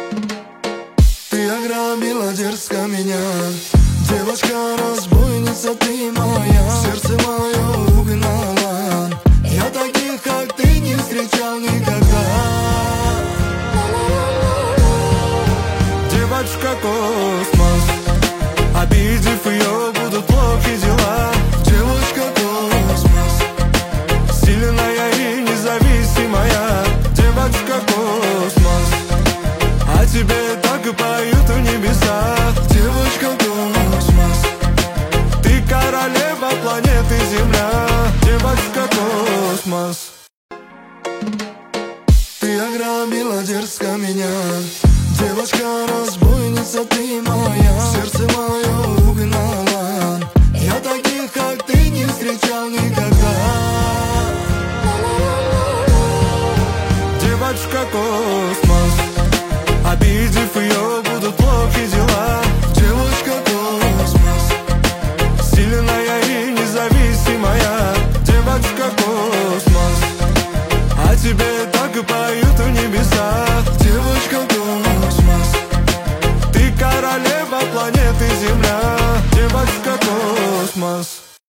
Ты ограбила дерзко меня, девочка-разбойница ты моя. Сердце мое угнала, я таких, как ты, не встречал никогда. Девочка космос, обидев ее, будут плохи дела. Девочка космос, сильная и независимая. Девочка космос, о тебе так и поют в небесах. Девочка космос, ты королева планеты Земля. Девочка космос, ты ограбила дерзко меня, девочка-разбойница ты моя. Сердце мое угнала, я таких, как ты, не встречал никогда. Девочка космос, обидев ее, будут плохи дела. Девочка космос, сильная и независимая. Девочка космос, о тебе так и поют в небесах. Девочка космос, ты королева планеты Земля. Девочка космос.